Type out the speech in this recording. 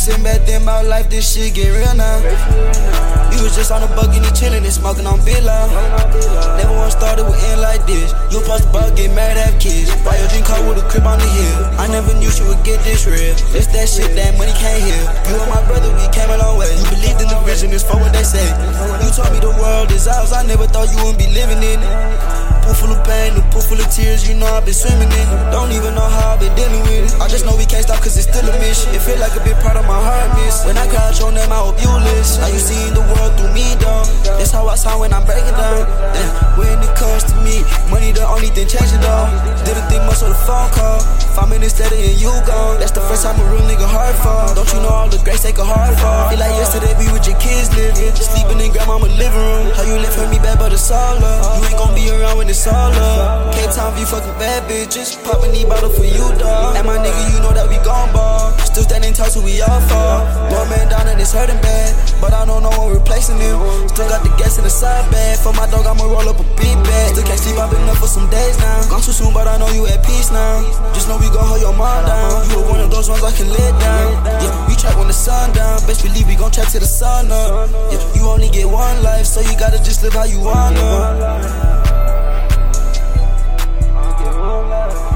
sitting back thinking about life, this shit get real now. We was just on the buggy and chillin' and smoking on Billa. Never once thought it would end like this. You post a bug, get married, have kids. Buy your dream car with a crib on the hill. I never knew she would get this real. It's that shit that money can't heal. You and my brother, we came a long way. You believed in the vision, it's for what they say. You told me the world is ours, I never thought you wouldn't be living in it. Pool full of pain, a pool full of tears, you know I've been swimming in it. Don't even know how I've been dealing with it. I just know we can't stop cause it's still a mission. It feel like a big part of my heart miss. When I cry out your name, I hope you listen. Now you seeing the world through me, though. That's how I sound when I'm breaking down. When it comes to me, money the only thing changing, though. Didn't think much of the phone call. 5 minutes later and you gone. That's the first time a real nigga hard fall. Don't you know all the grace take a hard fall? Feel like yesterday we with your kids living, sleeping in grandmama's living room. How you live for me bad, but it's all love. You ain't gon' be around when it's all love. Cape Town view fucking bad bitches. Poppin' these bottles for you, dog. And my nigga, you know that we gon' ball. Still standing tall till we all fall. One man down and it's hurting bad, but I don't know one replacing him. Still got the gas in the side bag. For my dog, I'ma roll up a big bag. Still can't sleep, I've been up for some days now. Gone too soon, but I know you at peace now. Just know we gon' hold your mom down. You were one of those ones I can let down. Yeah, we trap when the sun down. Best believe we gon' trap till the sun up. Yeah, you only get one life, so you gotta just live how you wanna.